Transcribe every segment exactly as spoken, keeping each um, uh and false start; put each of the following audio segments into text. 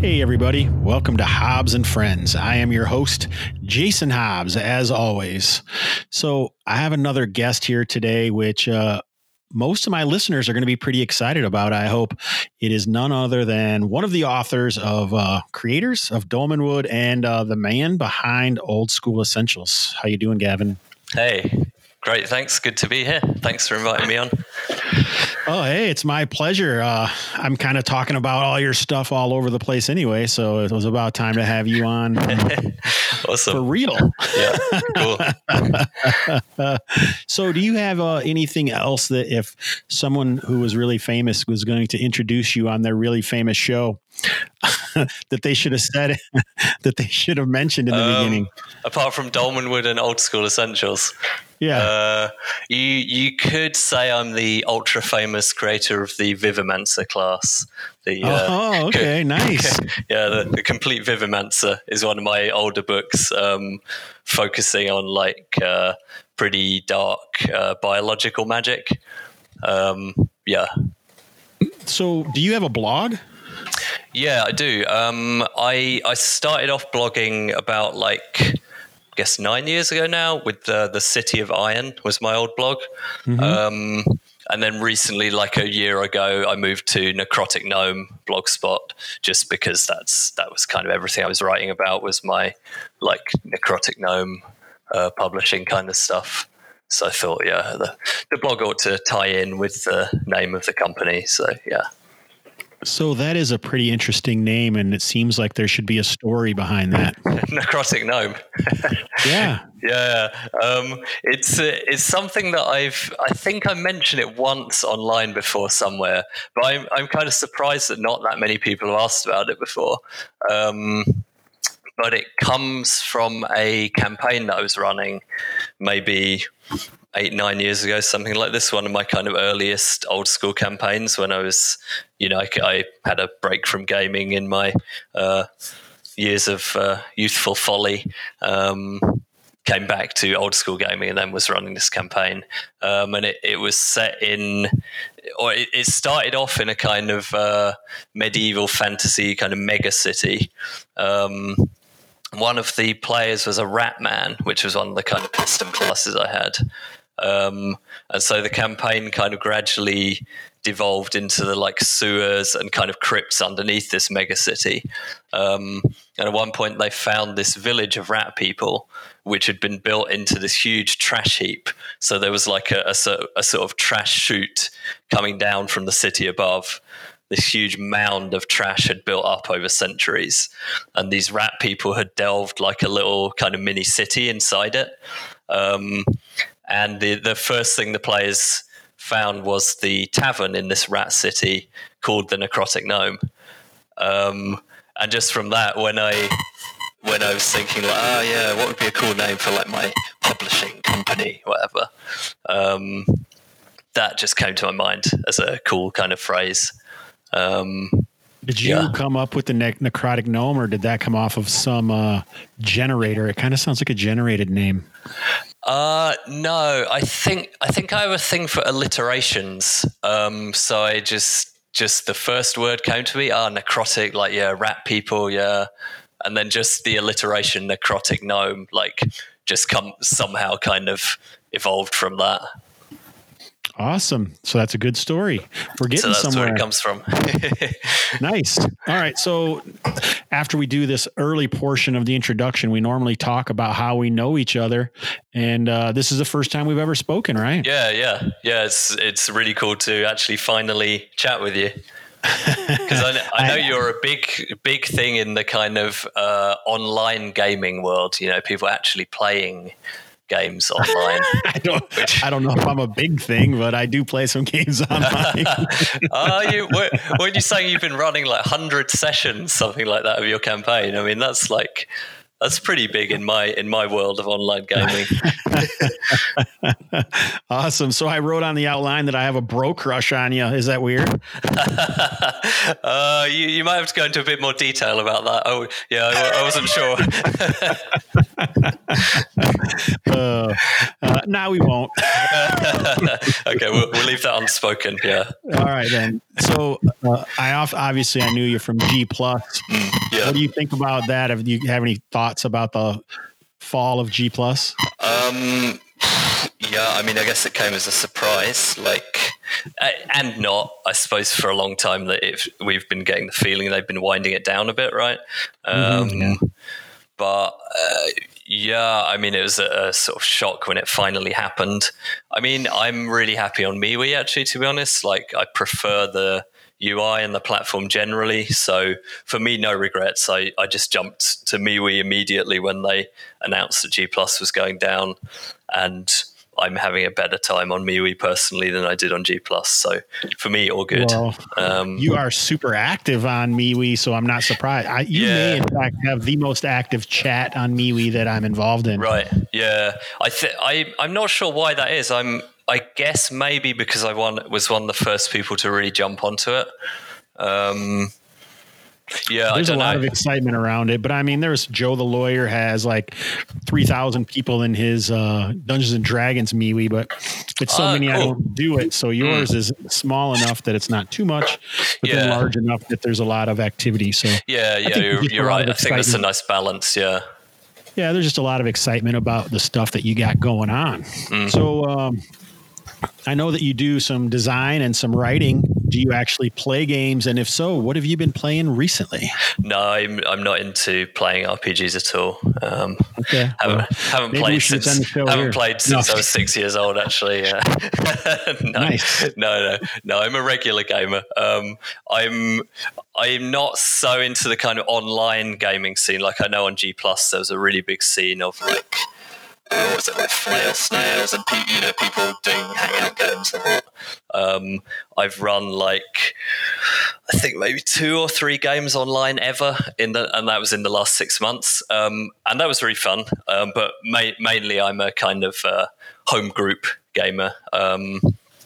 Hey everybody, welcome to Hobbs and Friends. I am your host, Jason Hobbs, as always. So I have another guest here today, which uh, most of my listeners are going to be pretty excited about. I hope. It is none other than one of the authors of uh, creators of Dolmenwood and uh, the man behind Old School Essentials. How you doing, Gavin? Hey, great. Thanks. Good to be here. Thanks for inviting me on. Oh, hey, it's my pleasure. Uh, I'm kind of talking about all your stuff all over the place anyway, so it was about time to have you on awesome. For real. Yeah, cool. So do you have uh, anything else that if someone who was really famous was going to introduce you on their really famous show that they should have said, that they should have mentioned in the um, beginning? Apart from Dolmenwood and Old School Essentials. Yeah. Uh, you you could say I'm the ultra famous creator of the Vivimancer class. The, uh, oh, okay, co- nice. Yeah, the, the Complete Vivimancer is one of my older books, um, focusing on like uh, pretty dark uh, biological magic. Um, yeah. So, do you have a blog? Yeah, I do. Um, I I started off blogging about like. I guess nine years ago now with the, the City of Iron was my old blog. Mm-hmm. Um, and then recently, like a year ago, I moved to Necrotic Gnome Blogspot just because that's that was kind of everything I was writing about was my like Necrotic Gnome uh, publishing kind of stuff. So I thought, yeah, the, the blog ought to tie in with the name of the company. So, yeah. So that is a pretty interesting name, and it seems like there should be a story behind that. Necrotic Gnome. Yeah. Yeah. Um, it's uh, it's something that I've, I think I mentioned it once online before somewhere, but I'm, I'm kind of surprised that not that many people have asked about it before. Um, but it comes from a campaign that I was running maybe eight, nine years ago, something like this, one of my kind of earliest old school campaigns when I was, you know, I, I had a break from gaming in my uh, years of uh, youthful folly, um, came back to old school gaming and then was running this campaign. Um, and it, it was set in, or it, it started off in a kind of uh, medieval fantasy kind of mega city. Um, one of the players was a rat man, which was one of the kind of custom classes I had. Um, and so the campaign kind of gradually devolved into the like sewers and kind of crypts underneath this mega city. Um, and at one point they found this village of rat people, which had been built into this huge trash heap. So there was like a, a, a sort of trash chute coming down from the city above. This huge mound of trash had built up over centuries. And these rat people had delved like a little kind of mini city inside it. Um, And the, the first thing the players found was the tavern in this rat city called the Necrotic Gnome. Um, and just from that, when I when I was thinking, like, oh yeah, what would be a cool name for like my publishing company, whatever, um, that just came to my mind as a cool kind of phrase. Um, Did you yeah. come up with the ne- Necrotic Gnome, or did that come off of some uh, generator? It kind of sounds like a generated name. Uh, no, I think I think I have a thing for alliterations. Um, so I just just the first word came to me. Ah, necrotic, like yeah, rat people, yeah, and then just the alliteration, Necrotic Gnome, like just come somehow kind of evolved from that. Awesome. So that's a good story. We're getting so that's somewhere. where it comes from. Nice. All right. So after we do this early portion of the introduction, we normally talk about how we know each other. And uh, this is the first time we've ever spoken, right? Yeah, yeah. Yeah, it's it's really cool to actually finally chat with you. Because I, I know you're a big, big thing in the kind of uh, online gaming world, you know, people actually playing games online. I don't which, I don't know if I'm a big thing, but I do play some games online. uh, you, when you're saying you've been running like one hundred sessions, something like that of your campaign, I mean, that's like, that's pretty big in my in my world of online gaming. Awesome. So I wrote on the outline that I have a bro crush on you. Is that weird? uh, you, you might have to go into a bit more detail about that. Oh, yeah, I, I wasn't sure. uh, uh, now we won't. Okay, we'll, we'll leave that unspoken. Yeah. All right then. So uh, I off, obviously I knew you from G Plus. Mm, yeah. What do you think about that? Have you have any thoughts about the fall of G Plus? Um. Yeah, I mean, I guess it came as a surprise, like, and not, I suppose, for a long time that it, we've been getting the feeling they've been winding it down a bit, right? Um, mm-hmm, yeah. But uh, yeah, I mean, it was a, a sort of shock when it finally happened. I mean, I'm really happy on MeWe, actually, to be honest. Like, I prefer the U I and the platform generally. So for me, no regrets. I, I just jumped to MeWe immediately when they announced that G Plus was going down. And I'm having a better time on MeWe personally than I did on G Plus. So for me, all good. Well, um, you are super active on MeWe, so I'm not surprised. I, you yeah. may, in fact, have the most active chat on MeWe that I'm involved in. Right. Yeah. I th- I, I'm not sure why that is. I'm. I guess maybe because I won, was one of the first people to really jump onto it. Um, Yeah, there's I a don't lot know. of excitement around it, but I mean, there's Joe the lawyer has like three thousand people in his uh, Dungeons and Dragons MeWe, but it's so Ah, many I cool. don't do it. So yours mm. is small enough that it's not too much, but yeah. then large enough that there's a lot of activity. So yeah, yeah, you're, you're right. I think that's a nice balance. Yeah. Yeah, there's just a lot of excitement about the stuff that you got going on. Mm. So um, I know that you do some design and some writing. Do you actually play games? And if so, what have you been playing recently? No, I'm I'm not into playing R P Gs at all. Um, okay, haven't well, haven't played since haven't here. played since no. I was six years old. Actually, yeah. no, nice. no, no, no. I'm a regular gamer. Um, I'm I'm not so into the kind of online gaming scene. Like I know on G Plus, there was a really big scene of like. What was it, like flail snares and pe- you know people doing hangout games and all. Um, I've run like I think maybe two or three games online ever in the, and that was in the last six months. Um, and that was really fun. Um, but ma- mainly I'm a kind of uh, home group gamer. Um,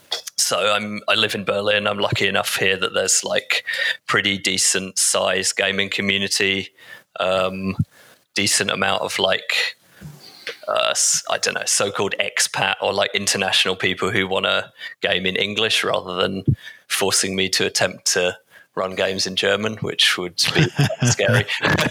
so I'm I live in Berlin. I'm lucky enough here that there's like pretty decent size gaming community, um, decent amount of like. Uh, I don't know, so-called expat or like international people who want to game in English rather than forcing me to attempt to run games in German, which would be scary.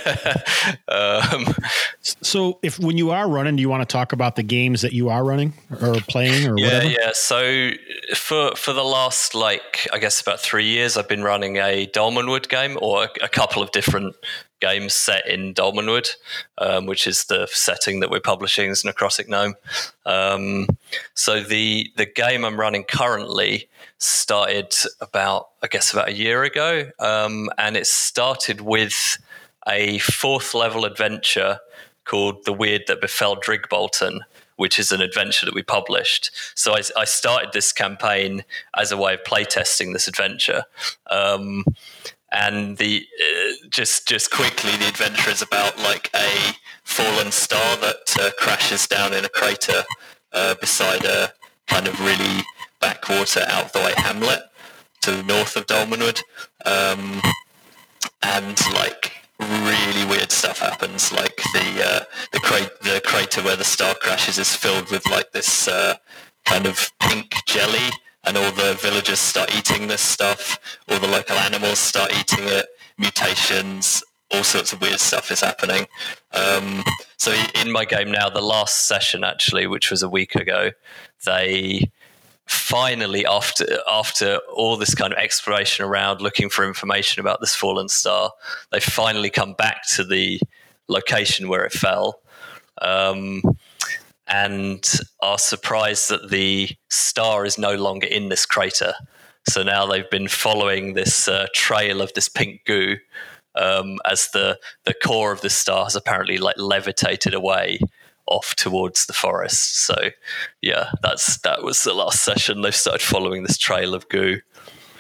um, so if when you are running, do you want to talk about the games that you are running or playing or yeah, whatever? Yeah, so for for the last, like, I guess about three years, I've been running a Dolmenwood game or a, a couple of different games set in Dolmenwood, um, which is the setting that we're publishing as Necrotic Gnome. Um, so the the game I'm running currently started about, I guess, about a year ago, um, and it started with a fourth level adventure called The Weird That Befell Drigbolton, which is an adventure that we published. So I, I started this campaign as a way of playtesting this adventure. Um, And the uh, just just quickly, the adventure is about like a fallen star that uh, crashes down in a crater uh, beside a kind of really backwater, out of the way hamlet to the north of Dolmenwood, um, and like really weird stuff happens. Like the uh, the, cra- the crater where the star crashes is filled with like this uh, kind of pink jelly. And all the villagers start eating this stuff. All the local animals start eating it. Mutations, all sorts of weird stuff is happening. Um, so in my game now, the last session actually, which was a week ago, they finally, after after all this kind of exploration around looking for information about this fallen star, they finally come back to the location where it fell. Um, and are surprised that the star is no longer in this crater. So now they've been following this uh, trail of this pink goo um, as the, the core of the star has apparently like levitated away off towards the forest. So yeah, that's that was the last session. They've started following this trail of goo.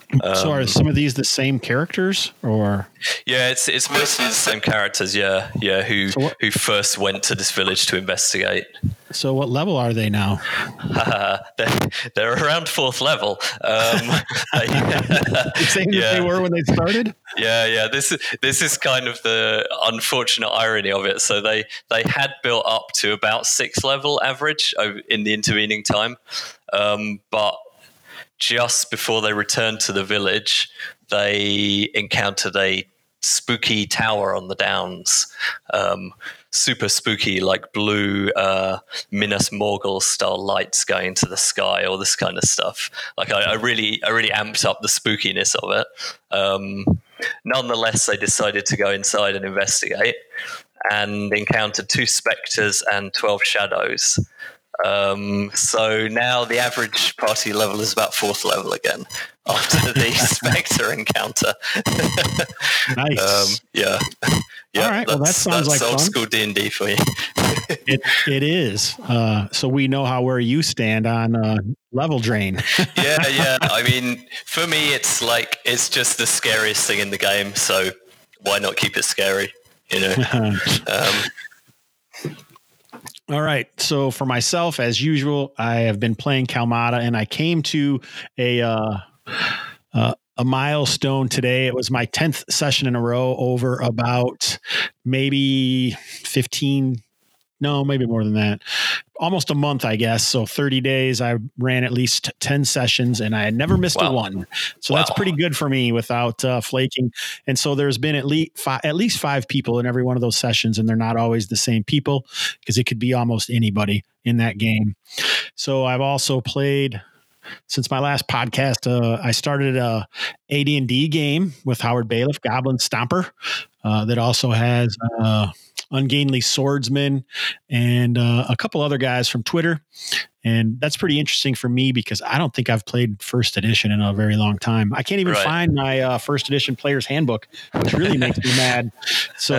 Um, so are some of these the same characters, or? Yeah, it's it's mostly the same characters. Yeah, yeah. Who so what, who first went to this village to investigate? So what level are they now? Uh, they're, they're around fourth level. Um, Same yeah. as they were when they started. Yeah, yeah. This is this is kind of the unfortunate irony of it. So they they had built up to about sixth level average in the intervening time, um, but just before they returned to the village, they encountered a spooky tower on the downs. Um, super spooky, like blue uh, Minas Morgul style lights going to the sky, all this kind of stuff. Like I, I really, I really amped up the spookiness of it. Um, nonetheless, they decided to go inside and investigate, and encountered two specters and twelve shadows. Um, so now the average party level is about fourth level again after the Spectre encounter. Nice. Um, yeah. yeah. All right. Well, that sounds that's like old fun. School D and D for you. it it is. Uh, so we know how where you stand on uh, level drain. yeah, yeah. I mean, for me, it's like it's just the scariest thing in the game. So why not keep it scary? You know. um, All right. So for myself, as usual, I have been playing Kalmata, and I came to a uh, uh, a milestone today. It was my tenth session in a row over about maybe fifteen. No, maybe more than that. Almost a month, I guess. So thirty days, I ran at least ten sessions, and I had never missed wow. a one. So wow. that's pretty good for me without uh, flaking. And so there's been at least five, at least five people in every one of those sessions, and they're not always the same people because it could be almost anybody in that game. So I've also played, since my last podcast, uh, I started a A D and D game with Howard Bailiff, Goblin Stomper, uh, that also has uh, Ungainly Swordsman and uh, a couple other guys from Twitter. And that's pretty interesting for me because I don't think I've played first edition in a very long time. I can't even right. find my uh, first edition player's handbook, which really makes me mad. So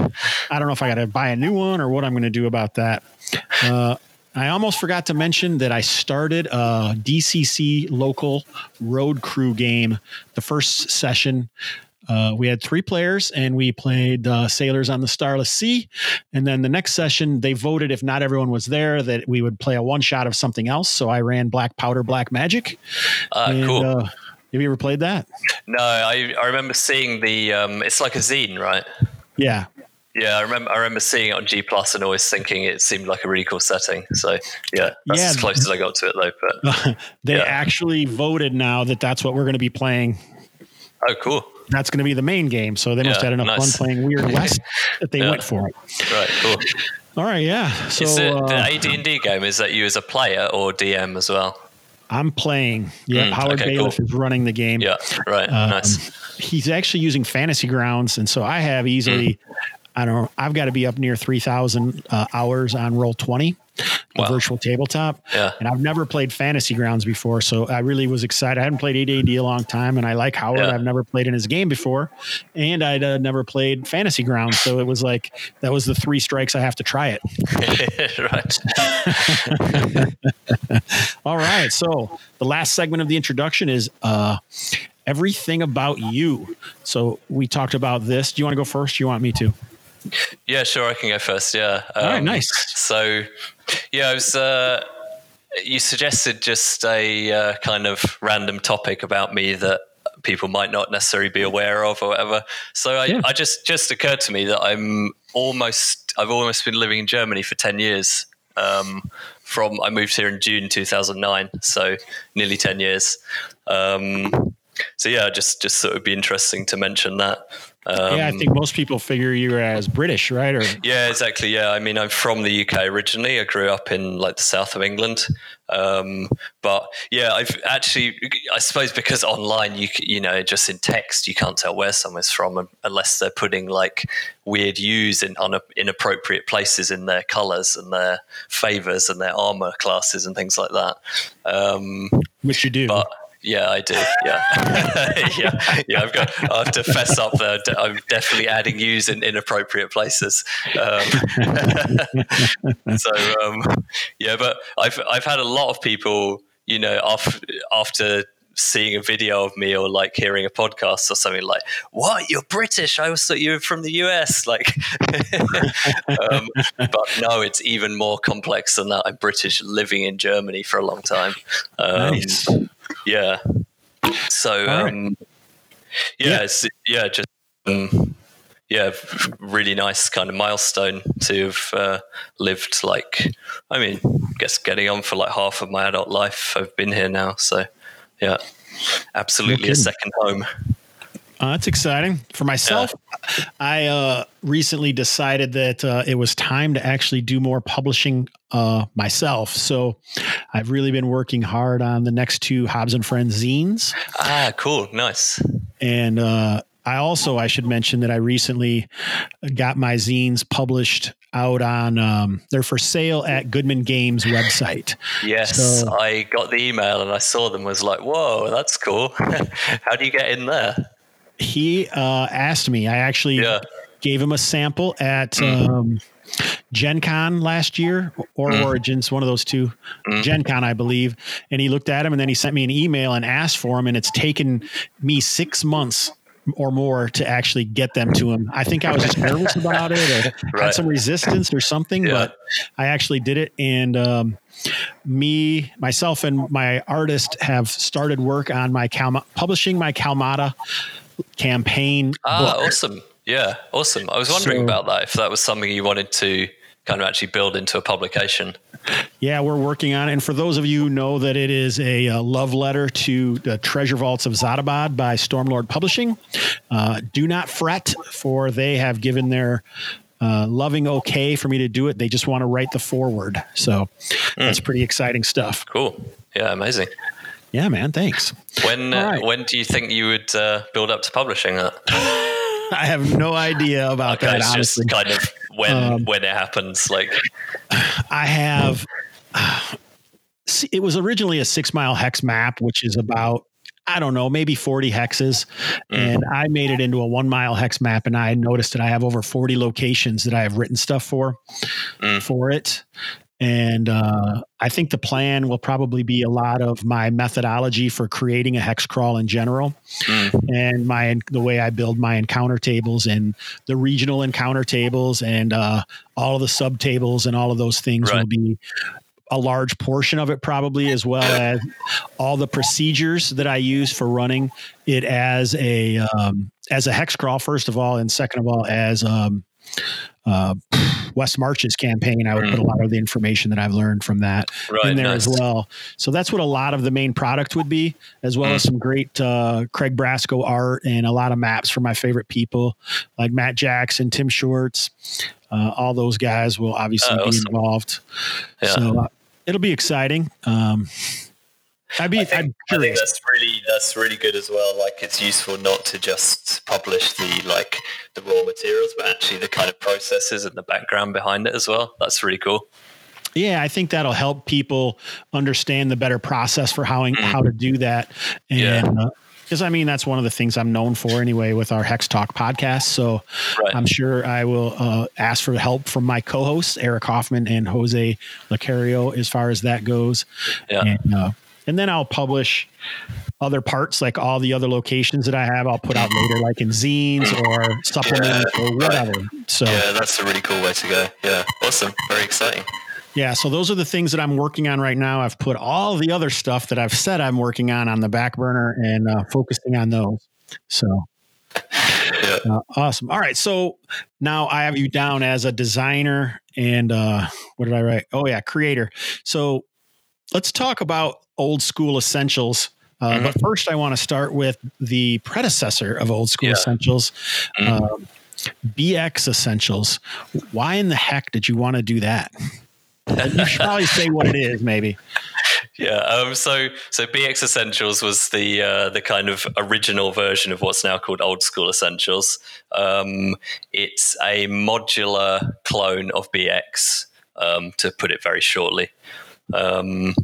I don't know if I got to buy a new one or what I'm going to do about that. Uh, I almost forgot to mention that I started a D C C local road crew game. The first session, uh, we had three players and we played uh, Sailors on the Starless Sea. And then the next session, they voted, if not everyone was there, that we would play a one shot of something else. So I ran Black Powder, Black Magic. Uh, and, cool. Uh, have you ever played that? No, I, I remember seeing the, um, it's like a zine, right? Yeah. Yeah, I remember. I remember seeing it on G Plus and always thinking it seemed like a really cool setting. So yeah, that's yeah, as close as I got to it, though. But they yeah. actually voted now that that's what we're going to be playing. Oh, cool! That's going to be the main game. So they must yeah, have had enough nice. fun playing Weird West that they yeah. went for it. Right. Cool. All right. Yeah. So is it, uh, the A D and D game, is that you as a player or D M as well? I'm playing. Yeah, mm, Howard okay, Bailiff cool. is running the game. Yeah. Right. Um, nice. He's actually using Fantasy Grounds, and so I have easily. Mm. I don't know. I've got to be up near three thousand uh, hours on Roll twenty, the wow. virtual tabletop. Yeah. And I've never played Fantasy Grounds before. So I really was excited. I hadn't played A D and D a long time, and I like Howard. Yeah. I've never played in his game before, and I'd uh, never played Fantasy Grounds. So it was like, that was the three strikes. I have to try it. Right. All right. So the last segment of the introduction is uh, everything about you. So we talked about this. Do you want to go first? Do you want me to? Yeah, sure. I can go first. Yeah. Um, All right. Nice. So, yeah, I was. Uh, you suggested just a uh, kind of random topic about me that people might not necessarily be aware of, or whatever. So, I, yeah. I just just occurred to me that I'm almost. I've almost been living in Germany for ten years. Um, from I moved here in June two thousand nine, so nearly ten years. Um, so yeah, just just thought it would be interesting to mention that. Um, yeah, I think most people figure you as British, right? Or yeah, exactly. Yeah, I mean, I'm from the U K originally. I grew up in like the south of England, um, but yeah, I've actually, I suppose, because online, you you know, just in text, you can't tell where someone's from unless they're putting like weird U's in on inappropriate places in their colours and their favours and their armour classes and things like that. Um, Which you do, but. Yeah, I do. Yeah, yeah, yeah. I've got. I have to fess up there. I'm definitely adding U's in inappropriate places. Um, so um, yeah, but I've I've had a lot of people, you know, after after seeing a video of me or like hearing a podcast or something like, what, you're British? I always thought you were from the U S. Like, um, but no, it's even more complex than that. I'm British living in Germany for a long time. Um, Nice. Yeah. So, um, right. yeah, Yeah. It's, yeah, just, um, yeah, really nice kind of milestone to have uh, lived like, I mean, I guess getting on for like half of my adult life. I've been here now. So, yeah, absolutely No a second home. Uh, that's exciting. For myself, yeah. I uh, recently decided that uh, it was time to actually do more publishing uh, myself. So I've really been working hard on the next two Hobbs and Friends zines. Ah, cool. Nice. And uh, I also, I should mention that I recently got my zines published out on, um, they're for sale at Goodman Games website. Yes, so, I got the email and I saw them, was like, whoa, that's cool. How do you get in there? He uh, asked me. I actually yeah. gave him a sample at mm. um, Gen Con last year, or mm. Origins, one of those two. Mm. Gen Con, I believe. And he looked at him, and then he sent me an email and asked for him, and it's taken me six months or more to actually get them to him. I think I was just nervous about it, or right. had some resistance or something, yeah. but I actually did it. And um, me, myself, and my artist have started work on my Cal- publishing my Calmata campaign. Ah, book. Awesome. Yeah, awesome. I was wondering so, about that, if that was something you wanted to kind of actually build into a publication. Yeah, we're working on it. And for those of you who know that it is a, a love letter to the Treasure Vaults of Zadabad by Stormlord Publishing, uh, do not fret, for they have given their uh, loving okay for me to do it. They just want to write the foreword. So mm. that's pretty exciting stuff. Cool. Yeah, amazing. Yeah, man. Thanks. When uh, right. when do you think you would uh, build up to publishing that? I have no idea about okay, that. It's honestly. just kind of when um, when it happens. Like, I have. Uh, it was originally a six mile hex map, which is about, I don't know, maybe forty hexes, mm. and I made it into a one mile hex map. And I noticed that I have over forty locations that I have written stuff for mm. for it. And uh, I think the plan will probably be a lot of my methodology for creating a hex crawl in general, mm. and my the way I build my encounter tables and the regional encounter tables, and uh, all of the sub tables and all of those things right. will be a large portion of it, probably, as well as all the procedures that I use for running it as a um, as a hex crawl, first of all, and second of all as um, uh, West March's campaign. I would mm. put a lot of the information that I've learned from that right, in there nice. as well. So that's what a lot of the main product would be, as well mm. as some great uh, Craig Brasco art and a lot of maps for my favorite people like Matt Jackson, Tim Schwartz. Uh, all those guys will obviously uh, be awesome. involved. Yeah. So uh, it'll be exciting. Um, I'd be, I think, I'm I think that's really that's really good as well. Like, it's useful not to just publish the like the raw materials, but actually the kind of processes and the background behind it as well. That's really cool. Yeah, I think that'll help people understand the better process for how mm. how to do that. And yeah. uh, because I mean, that's one of the things I'm known for anyway with our Hex Talk podcast. So right. I'm sure I will uh, ask for help from my co-hosts, Eric Hoffman and Jose Lacario, as far as that goes. Yeah. And, uh, and then I'll publish other parts, like all the other locations that I have, I'll put out later, like in zines or supplements yeah, or whatever. Right. So yeah, that's a really cool way to go. Yeah. Awesome. Very exciting. Yeah. So those are the things that I'm working on right now. I've put all the other stuff that I've said I'm working on on the back burner and uh, focusing on those. So yeah. uh, awesome. All right. So now I have you down as a designer and uh, what did I write? Oh yeah. Creator. So let's talk about Old School Essentials. Uh, mm-hmm. But first I want to start with the predecessor of Old School yeah. Essentials, mm-hmm. uh, B X Essentials. Why in the heck did you want to do that? You should probably say what it is, maybe. Yeah. Um, so, so B X Essentials was the uh, the kind of original version of what's now called Old School Essentials. Um, it's a modular clone of B X, um, to put it very shortly. Um,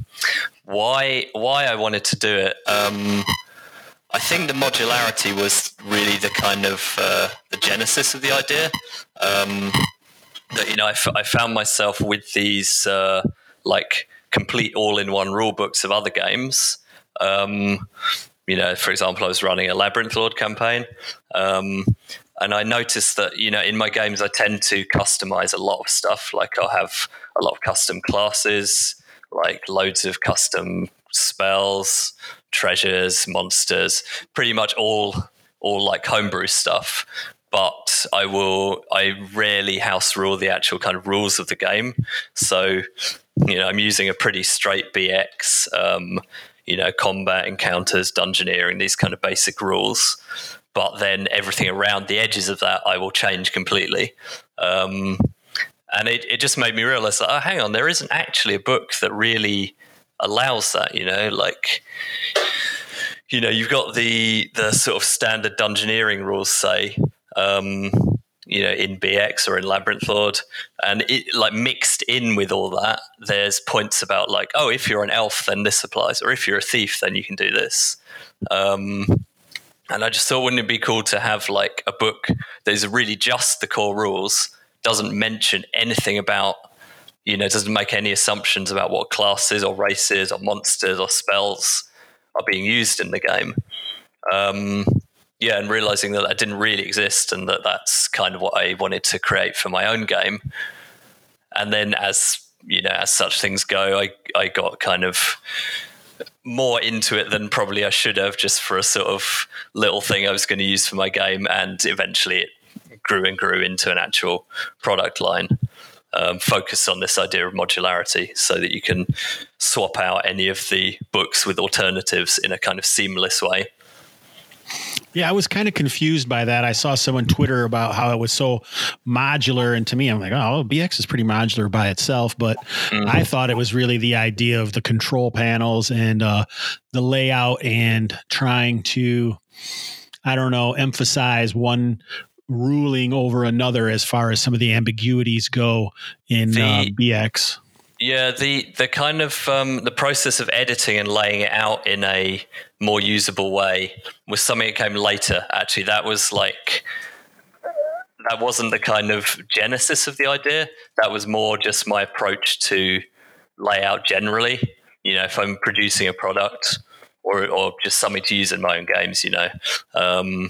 why why I wanted to do it? Um, I think the modularity was really the kind of uh, the genesis of the idea. Um, that you know, I, f- I found myself with these uh, like complete all-in-one rule books of other games, Um, you know, for example, I was running a Labyrinth Lord campaign, um, and I noticed that, you know, in my games, I tend to customize a lot of stuff. Like I'll have a lot of custom classes, like loads of custom spells, treasures, monsters, pretty much all, all like homebrew stuff. But I will, I rarely house rule the actual kind of rules of the game. So, you know, I'm using a pretty straight B X, um, you know, combat, encounters, dungeoneering, these kind of basic rules. But then everything around the edges of that, I will change completely. Um, and it, it just made me realize that, oh, hang on, there isn't actually a book that really allows that, you know, like, you know, you've got the the sort of standard dungeoneering rules, say, um, you know, in B X or in Labyrinth Lord, and it like mixed in with all that, there's points about like, oh, if you're an elf, then this applies, or if you're a thief, then you can do this. Um, and I just thought, wouldn't it be cool to have like a book that is really just the core rules, doesn't mention anything about, you know, doesn't make any assumptions about what classes or races or monsters or spells are being used in the game. Um, yeah, and realizing that that didn't really exist, and that that's kind of what I wanted to create for my own game. And then, as you know, as such things go, I I got kind of more into it than probably I should have, just for a sort of little thing I was going to use for my game, and eventually it grew and grew into an actual product line. Um, focus on this idea of modularity, so that you can swap out any of the books with alternatives in a kind of seamless way. Yeah, I was kind of confused by that. I saw someone Twitter about how it was so modular. And to me, I'm like, oh, B X is pretty modular by itself. But mm-hmm. I thought it was really the idea of the control panels and uh, the layout, and trying to, I don't know, emphasize one ruling over another as far as some of the ambiguities go in the, uh, B X. Yeah, the the kind of um, the process of editing and laying it out in a more usable way was something that came later. Actually, that was like that wasn't the kind of genesis of the idea. That was more just my approach to layout generally. You know, if I'm producing a product or or just something to use in my own games, you know, um,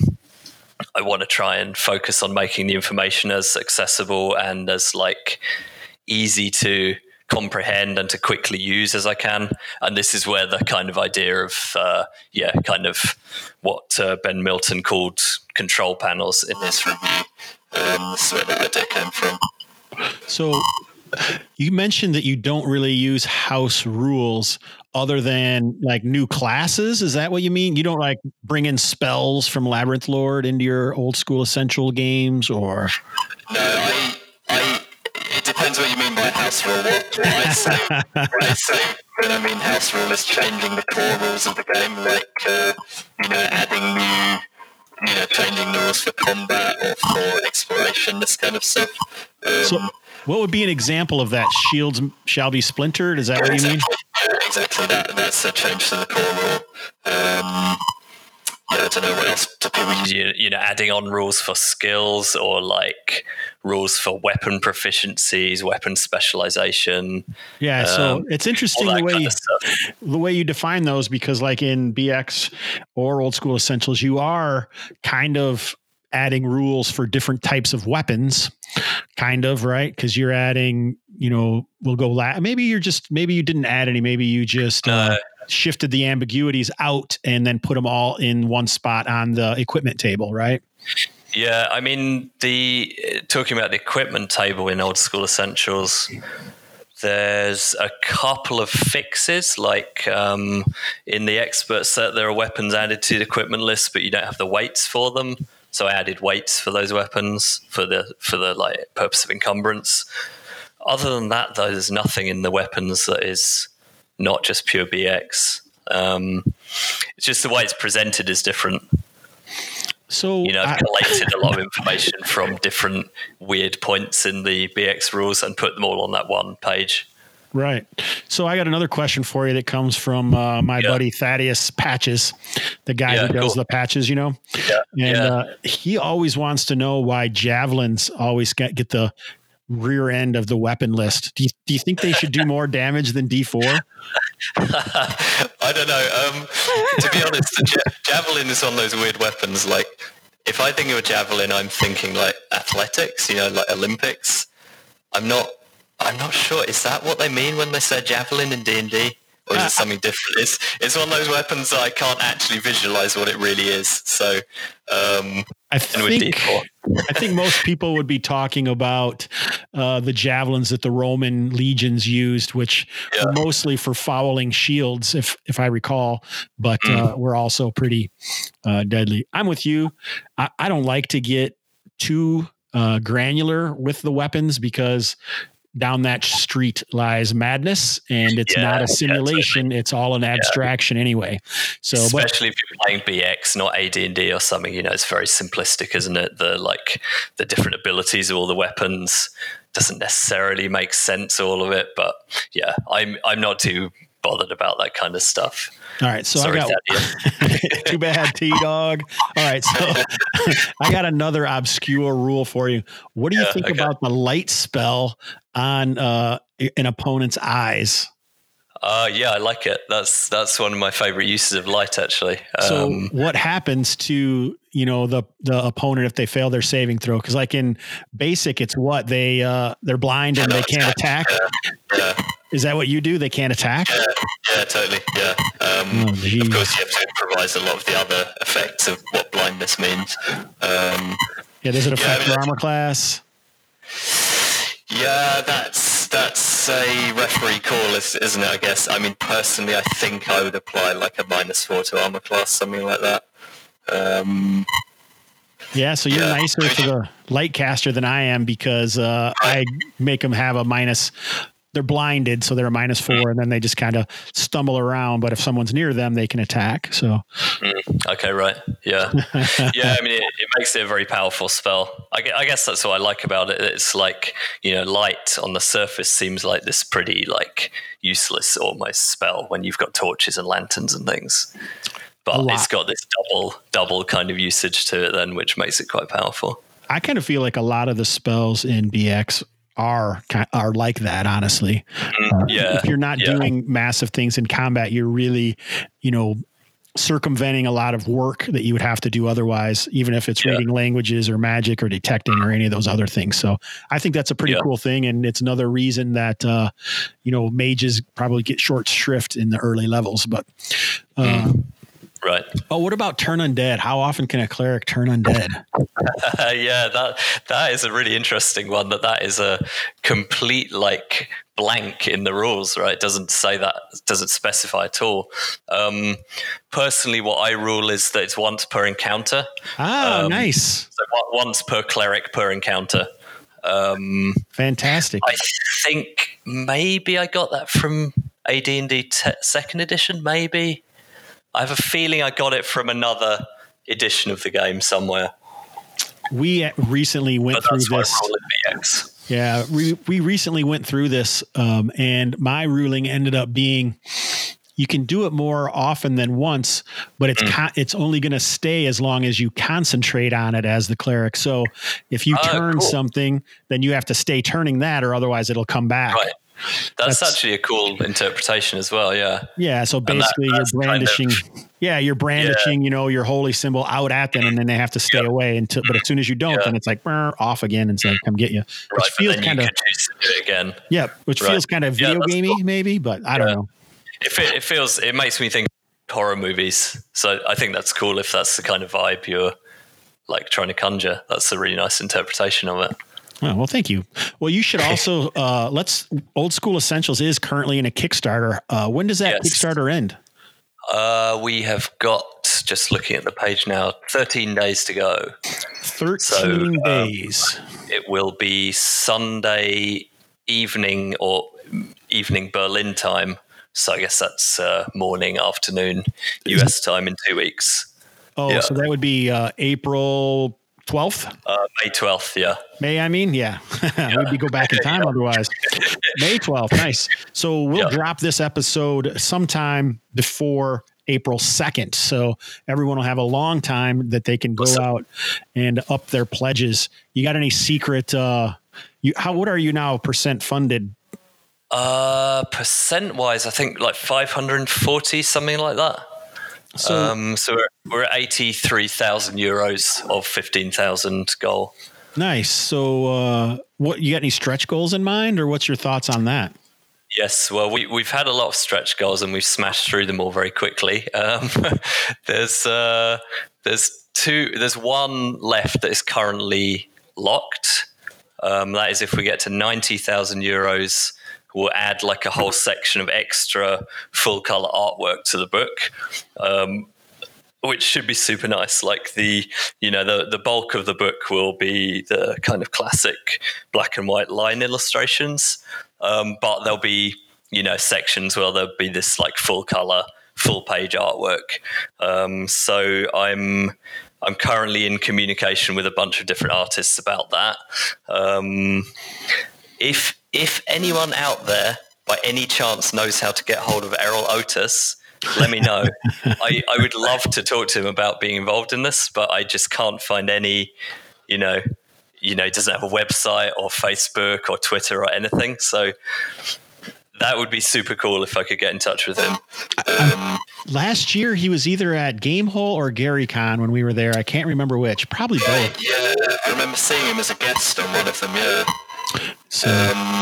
I want to try and focus on making the information as accessible and as like easy to comprehend and to quickly use as I can. And this is where the kind of idea of, uh, yeah, kind of what uh, Ben Milton called control panels in this review, um, this is where the idea came from. So you mentioned that you don't really use house rules other than like new classes. Is that what you mean? You don't like bring in spells from Labyrinth Lord into your old school essential games, or? No, I, I, it depends what you mean by house rule. What, what I say, what I say when I mean house rule is changing the core rules of the game, like, uh, you know, adding new, you know, changing the rules for combat or for exploration, this kind of stuff. Um, so what would be an example of that? Shields shall be splintered? Is that what exactly, you mean? Yeah, exactly. That, that's a change to the core rule. Um, yeah, I don't know what else do people use. You, you know, adding on rules for skills, or like rules for weapon proficiencies, weapon specialization. Yeah, so um, it's interesting the way you, the way you define those, because like in B X or Old School Essentials, you are kind of adding rules for different types of weapons, kind of, right? Because you're adding, you know, we'll go la- maybe you're just maybe you didn't add any, maybe you just uh, uh, shifted the ambiguities out and then put them all in one spot on the equipment table, right? Yeah, I mean, the talking about the equipment table in Old School Essentials, there's a couple of fixes, like um, in the expert set, there are weapons added to the equipment list, but you don't have the weights for them. So I added weights for those weapons for the for the like purpose of encumbrance. Other than that, though, there's nothing in the weapons that is not just pure B X. Um, it's just the way it's presented is different. So you know, I've collected I, a lot of information from different weird points in the B X rules and put them all on that one page. Right. So I got another question for you that comes from uh, my yeah. buddy Thaddeus Patches, the guy yeah, who does cool. the patches, you know, yeah. and yeah. Uh, he always wants to know why javelins always get, get the rear end of the weapon list. Do you, do you think they should do more damage than D four? I don't know. Um, to be honest, the ja- javelin is one of those weird weapons. Like, if I think of a javelin, I'm thinking like athletics, you know, like Olympics. I'm not. I'm not sure. Is that what they mean when they say javelin in D and D? Or is it something different? It's, it's one of those weapons that I can't actually visualize what it really is. So, um, I think, I think most people would be talking about uh, the javelins that the Roman legions used, which yeah. were mostly for fouling shields, if if I recall, but mm. uh, were also pretty uh, deadly. I'm with you. I, I don't like to get too uh, granular with the weapons because down that street lies madness, and it's yeah, not a simulation. Yeah, totally. It's all an abstraction yeah. anyway. So, especially but, if you're playing B X, not A D and D or something, you know, it's very simplistic, isn't it? The like the different abilities of all the weapons doesn't necessarily make sense, all of it. But yeah, I'm I'm not too bothered about that kind of stuff. All right, so Sorry, I got too bad, T-Dog. All right, so I got another obscure rule for you. What do you yeah, think okay. about the light spell on uh, an opponent's eyes? Uh, yeah, I like it. That's that's one of my favorite uses of light, actually. Um, so what happens to, you know, the the opponent if they fail their saving throw? Because like in basic, it's what they uh, they're blind and they can't attack. Yeah. yeah. Is that what you do? They can't attack? Yeah, yeah totally. Yeah. Um, oh, of course, you have to improvise a lot of the other effects of what blindness means. Um, yeah, does it affect yeah, I mean, your armor class? Yeah, that's that's a referee call, isn't it? I guess. I mean, personally, I think I would apply like a minus four to armor class, something like that. Um, yeah, so you're yeah. nicer to the light caster than I am because uh, I make them have a minus. They're blinded, so they're a minus four, and then they just kind of stumble around. But if someone's near them, they can attack. So, mm, okay, right, yeah, yeah. I mean, it, it makes it a very powerful spell. I, I guess that's what I like about it. It's like, you know, light on the surface seems like this pretty like useless almost spell when you've got torches and lanterns and things. But it's got this double double kind of usage to it then, which makes it quite powerful. I kind of feel like a lot of the spells in B X are are like that, honestly. Uh, yeah. If you're not yeah. doing massive things in combat, you're really, you know, circumventing a lot of work that you would have to do otherwise, even if it's yeah. reading languages or magic or detecting or any of those other things. So I think that's a pretty yeah. cool thing. And it's another reason that, uh, you know, mages probably get short shrift in the early levels, but, uh, mm. Right. Oh, what about turn undead? How often can a cleric turn undead? uh, yeah, that that is a really interesting one. That that is a complete like blank in the rules, right? It doesn't say that, doesn't specify at all. Um, personally, what I rule is that it's once per encounter. Ah, um, nice. So once per cleric per encounter. Um, Fantastic. I think maybe I got that from A D and D te- second edition, maybe. I have a feeling I got it from another edition of the game somewhere. We recently went through this. Yeah, we, we recently went through this, um, and my ruling ended up being you can do it more often than once, but it's mm. con- it's only going to stay as long as you concentrate on it as the cleric. So if you uh, turn cool. something, then you have to stay turning that, or otherwise it'll come back. Right. That's, that's actually a cool interpretation as well. Yeah. Yeah. So basically that, you're brandishing, kind of, yeah, you're brandishing, yeah. you know, your holy symbol out at them, and then they have to stay yeah. away until, but as soon as you don't, yeah. then it's like off again and say, come get you. Which right, feels kind of, again. Yeah. Which right. feels kind of video yeah, gamey cool. maybe, but I yeah. don't know. It, it feels, it makes me think horror movies. So I think that's cool if that's the kind of vibe you're like trying to conjure. That's a really nice interpretation of it. Oh, well, thank you. Well, you should also, uh, let's, Old School Essentials is currently in a Kickstarter. Uh, when does that yes. Kickstarter end? Uh, we have got, just looking at the page now, thirteen days to go. thirteen so, days. Um, it will be Sunday evening or evening Berlin time. So I guess that's uh, morning, afternoon, U S time in two weeks. Oh, yeah. So that would be uh, April twelfth? Uh, May twelfth, yeah. May, I mean, yeah. yeah. We'd go back in time yeah. otherwise. May twelfth, nice. So we'll yeah. drop this episode sometime before April second. So everyone will have a long time that they can go awesome. out and up their pledges. You got any secret uh, You how what are you now percent funded? Uh, percent wise, I think like five hundred forty, something like that. So, um, so we're, we're at eighty-three thousand euros of fifteen thousand goal. Nice. So, uh, what you got any stretch goals in mind, or what's your thoughts on that? Yes, well, we, we've had a lot of stretch goals and we've smashed through them all very quickly. Um, there's uh, there's two, there's one left that is currently locked. Um, that is if we get to ninety thousand euros, we'll add like a whole section of extra full color artwork to the book, um, which should be super nice. Like the, you know, the, the bulk of the book will be the kind of classic black and white line illustrations. Um, but there'll be, you know, sections where there'll be this like full color, full page artwork. Um, so I'm, I'm currently in communication with a bunch of different artists about that. Um, if, if anyone out there by any chance knows how to get hold of Errol Otis, let me know. I, I would love to talk to him about being involved in this, but I just can't find any, you know, you know, he doesn't have a website or Facebook or Twitter or anything. So that would be super cool if I could get in touch with him. Um, Last year, he was either at Gamehole or GaryCon when we were there. I can't remember which. Probably both. Yeah, I remember seeing him as a guest on one of them, yeah. So Um,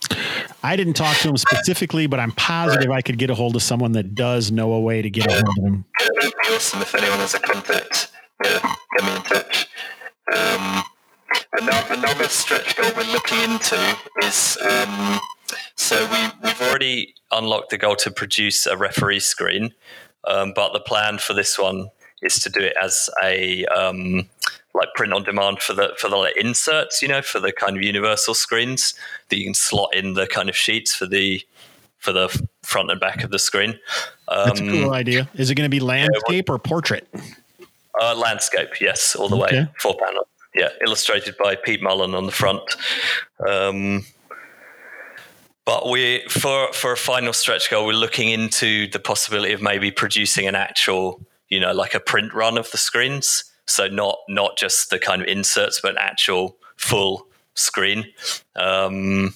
I didn't talk to him specifically, but I'm positive I could get a hold of someone that does know a way to get a hold of him. yeah, that'd be awesome if anyone has a contact. Yeah, get me in touch. Um, another, another stretch goal we're looking into is, um, so we, we've already already unlocked the goal to produce a referee screen, um, but the plan for this one is to do it as a um, like print on demand for the for the like, inserts, you know, for the kind of universal screens that you can slot in the kind of sheets for the for the front and back of the screen. Um, That's a cool idea. Is it going to be landscape or portrait? Uh, landscape, yes, all the Okay. way, four panel. Yeah, illustrated by Pete Mullen on the front. Um, but we for for a final stretch goal, we're looking into the possibility of maybe producing an actual, you know, like a print run of the screens. So not not just the kind of inserts, but an actual full screen. Um,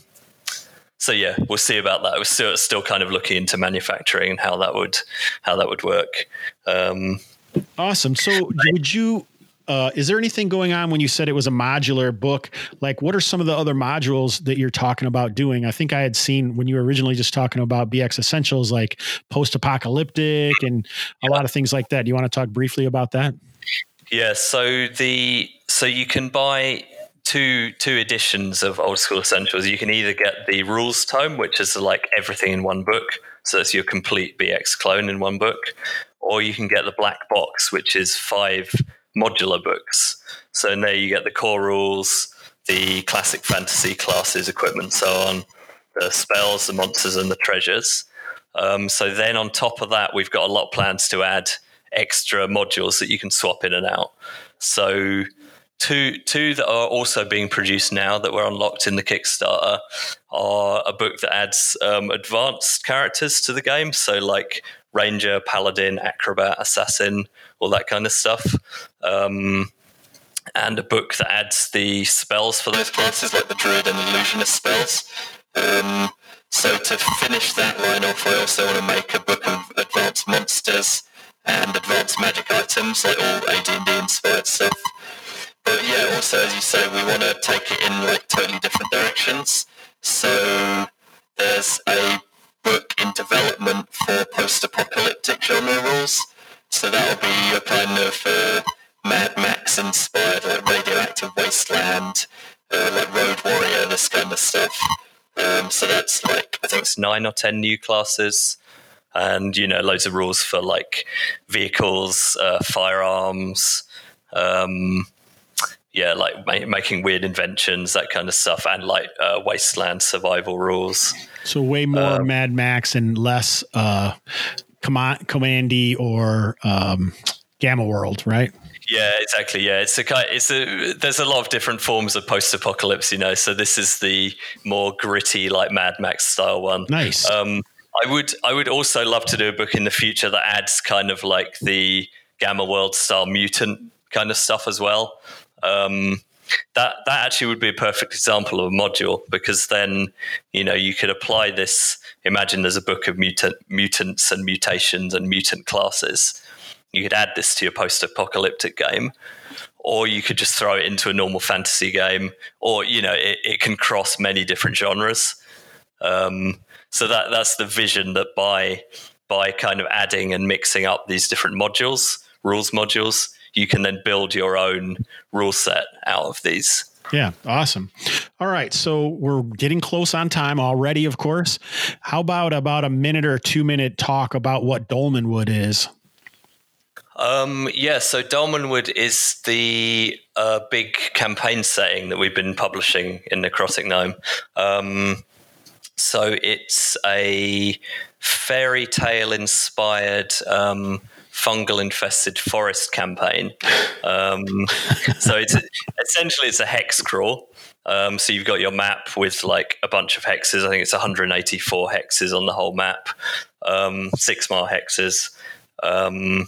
so yeah, we'll see about that. We're still still kind of looking into manufacturing and how that would how that would work. Um, Awesome. So would you, uh, is there anything going on when you said it was a modular book? Like what are some of the other modules that you're talking about doing? I think I had seen when you were originally just talking about B X Essentials, like post-apocalyptic and a lot of things like that. Do you want to talk briefly about that? Yeah, so the so you can buy two two editions of Old School Essentials. You can either get the rules tome, which is like everything in one book, so it's your complete B X clone in one book, or you can get the black box, which is five modular books. So in there you get the core rules, the classic fantasy classes, equipment, so on, the spells, the monsters, and the treasures. Um, so then on top of that, we've got a lot of plans to add extra modules that you can swap in and out. So two two that are also being produced now that were unlocked in the Kickstarter are a book that adds um, advanced characters to the game. So like Ranger, Paladin, Acrobat, Assassin, all that kind of stuff. Um, and a book that adds the spells for those classes, like the Druid and Illusionist spells. Um, so to finish that line off, I also want to make a book of advanced monsters and advanced magic items, like all A D and D inspired stuff. But yeah, also as you say, we want to take it in like totally different directions. So there's a book in development for post-apocalyptic genre rules. So that'll be a kind of uh, Mad Max inspired, like Radioactive Wasteland, uh, like Road Warrior, this kind of stuff. Um, so that's like, I think it's nine or ten new classes. And, you know, loads of rules for like vehicles, uh, firearms, um, yeah, like ma- making weird inventions, that kind of stuff, and like uh, wasteland survival rules. So way more um, Mad Max and less uh, Com- Commandy or um, Gamma World, right? Yeah, exactly. Yeah, it's a kind. It's a. There's a lot of different forms of post-apocalypse, you know. So this is the more gritty, like Mad Max style one. Nice. Um, I would I would also love to do a book in the future that adds kind of like the Gamma World style mutant kind of stuff as well. Um, that that actually would be a perfect example of a module, because then, you know, you could apply this. Imagine there's a book of mutant mutants and mutations and mutant classes. You could add this to your post-apocalyptic game, or you could just throw it into a normal fantasy game, or, you know, it, it can cross many different genres. Um, so that that's the vision, that by by kind of adding and mixing up these different modules, rules modules, you can then build your own rule set out of these. Yeah. Awesome. All right. So we're getting close on time already, of course. How about about a minute or two minute talk about what Dolmenwood is? Um, yeah. So Dolmenwood is the uh, big campaign setting that we've been publishing in Necrotic Gnome. Um, so it's a fairy tale inspired, um, fungal infested forest campaign. Um, so it's essentially it's a hex crawl. Um, so you've got your map with like a bunch of hexes. I think it's one hundred eighty-four hexes on the whole map, um, six mile hexes. Um,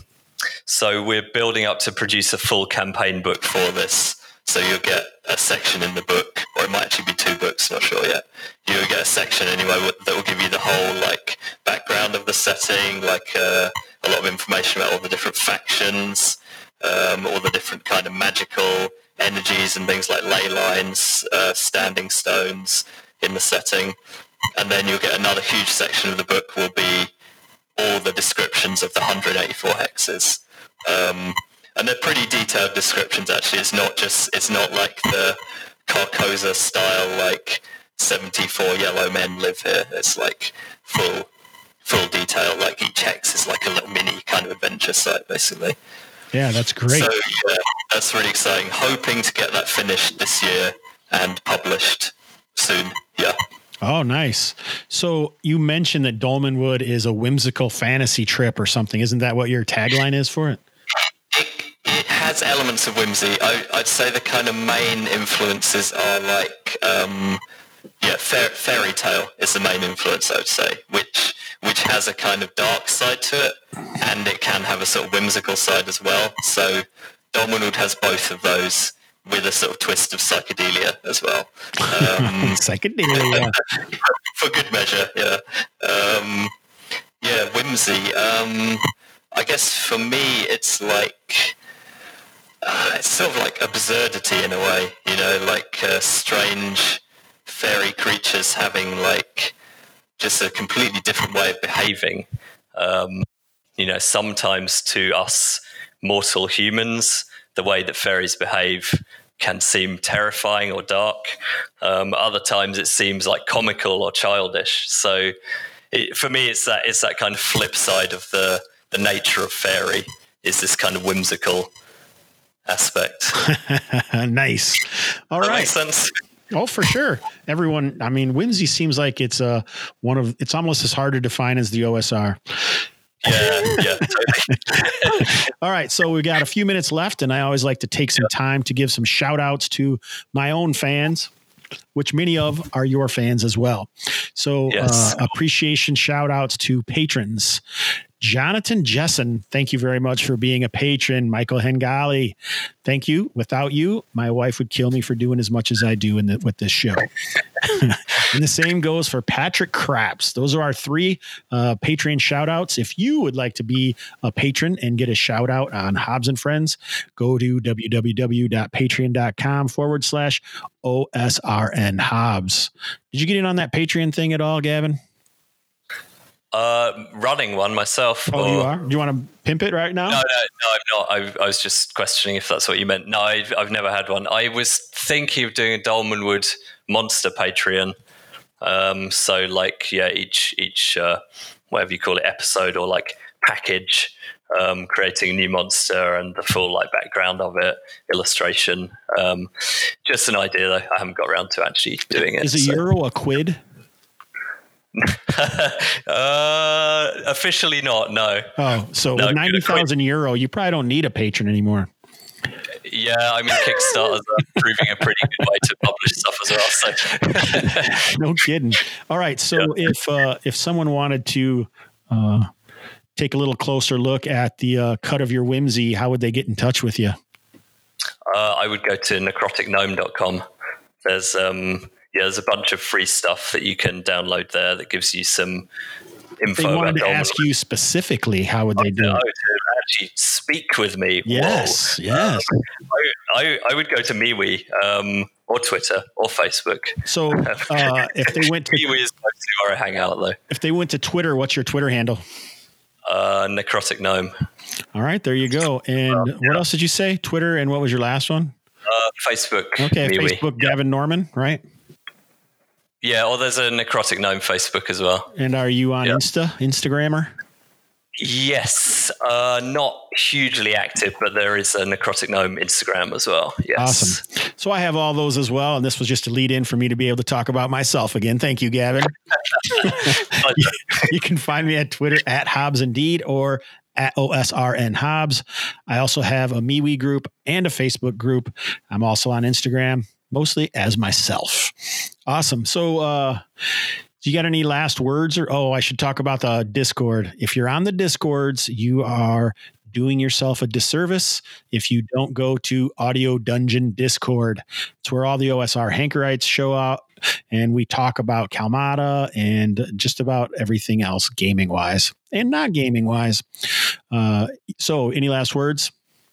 so we're building up to produce a full campaign book for this. So you'll get a section in the book, or it might actually be two books, not sure yet. You'll get a section anyway that will give you the whole like background of the setting, like uh, a lot of information about all the different factions, um, all the different kind of magical energies and things like ley lines, uh, standing stones in the setting. And then you'll get another huge section of the book will be all the descriptions of the one hundred eighty-four hexes. Um, and they're pretty detailed descriptions, actually. It's not just, it's not like the Carcosa style, like seventy-four yellow men live here. It's like full full detail, like each hex is like a little mini kind of adventure site, basically. Yeah, that's great. So yeah, that's really exciting. Hoping to get that finished this year and published soon. Yeah. Oh, nice. So you mentioned that Dolmenwood is a whimsical fantasy trip or something. Isn't that what your tagline is for it? It, it has elements of whimsy. I, I'd say the kind of main influences are like, um, yeah, fair, fairy tale is the main influence, I would say, which which has a kind of dark side to it, and it can have a sort of whimsical side as well. So Dolmenwood has both of those, with a sort of twist of psychedelia as well. Um, psychedelia. For good measure, yeah. Um, yeah, whimsy. Um, I guess for me, it's like, uh, it's sort of like absurdity in a way, you know, like uh, strange fairy creatures having like just a completely different way of behaving. Um, you know, sometimes to us mortal humans, the way that fairies behave can seem terrifying or dark. Um, other times it seems like comical or childish. So it, for me, it's that it's that kind of flip side of the, the nature of fairy, is this kind of whimsical aspect. Nice. All that right. Makes sense. Oh, for sure. Everyone, I mean, whimsy seems like it's uh, one of, it's almost as hard to define as the O S R. Yeah, yeah. Totally. All right. So we've got a few minutes left, and I always like to take some time to give some shout outs to my own fans, which many of are your fans as well. So yes. uh, appreciation shout outs to patrons. Jonathan Jessen, thank you very much for being a patron. Michael Hengali, thank you. Without you, my wife would kill me for doing as much as I do in the, with this show. And the same goes for Patrick Craps. Those are our three uh, Patreon shout outs. If you would like to be a patron and get a shout out on Hobbs and Friends, go to www.patreon.com forward slash OSRN Hobbs. Did you get in on that Patreon thing at all, Gavin? Uh, running one myself. Oh, or, you are? Do you want to pimp it right now? No, no, no, I'm not. I, I was just questioning if that's what you meant. No, I've, I've never had one. I was thinking of doing a Dolmenwood monster Patreon. Um, so like, yeah, each, each, uh, whatever you call it, episode or like package, um, creating a new monster and the full like background of it, illustration. Um, just an idea though. I haven't got around to actually doing it. Is a so. euro a quid? uh, officially not, no. Oh, so no, with ninety thousand euro, you probably don't need a patron anymore. Yeah, I mean, Kickstarter's proving a pretty good way to publish stuff as well. So. No kidding. All right. So yeah. if uh, if someone wanted to uh, take a little closer look at the uh, cut of your whimsy, how would they get in touch with you? Uh, I would go to necrotic gnome dot com. There's um, yeah, there's a bunch of free stuff that you can download there that gives you some info. They wanted about to ask you specifically, how would they do it? Oh, to actually speak with me. Yes, Whoa. yes. Um, I, I, I would go to MeWe um, or Twitter or Facebook. So uh, if they went to MeWe is mostly where I hang out, though. If they went to Twitter, what's your Twitter handle? Uh, Necrotic Gnome. All right, there you go. And uh, yeah. what else did you say? Twitter, and what was your last one? Uh, Facebook. Okay, MeWe. Facebook, Gavin Norman, right? Yeah, or there's a Necrotic Gnome Facebook as well. And are you on yeah. Insta, Instagrammer? Yes, uh, not hugely active, but there is a Necrotic Gnome Instagram as well. Yes. Awesome. So I have all those as well, and this was just a lead in for me to be able to talk about myself again. Thank you, Gavin. you, you can find me at Twitter at Hobbs Indeed or at O S R N Hobbs. I also have a MeWe group and a Facebook group. I'm also on Instagram, mostly as myself. Awesome. So, uh, do you got any last words? Or, oh, I should talk about the Discord. If you're on the Discords, you are doing yourself a disservice if you don't go to Audio Dungeon Discord. It's where all the O S R hankerites show up, and we talk about Kalmata and just about everything else gaming wise and not gaming wise. Uh, so any last words?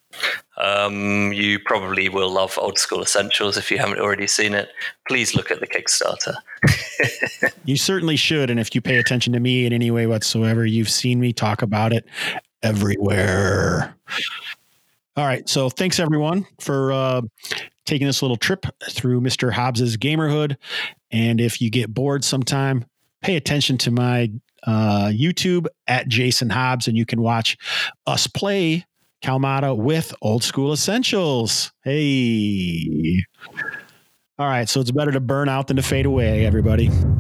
Um, you probably will love Old School Essentials if you haven't already seen it. Please look at the Kickstarter. You certainly should. And if you pay attention to me in any way whatsoever, you've seen me talk about it everywhere. All right. So thanks everyone for uh, taking this little trip through Mister Hobbs's Gamerhood. And if you get bored sometime, pay attention to my uh, YouTube at Jason Hobbs, and you can watch us play Kalmata with Old School Essentials. Hey. All right. So it's better to burn out than to fade away, everybody.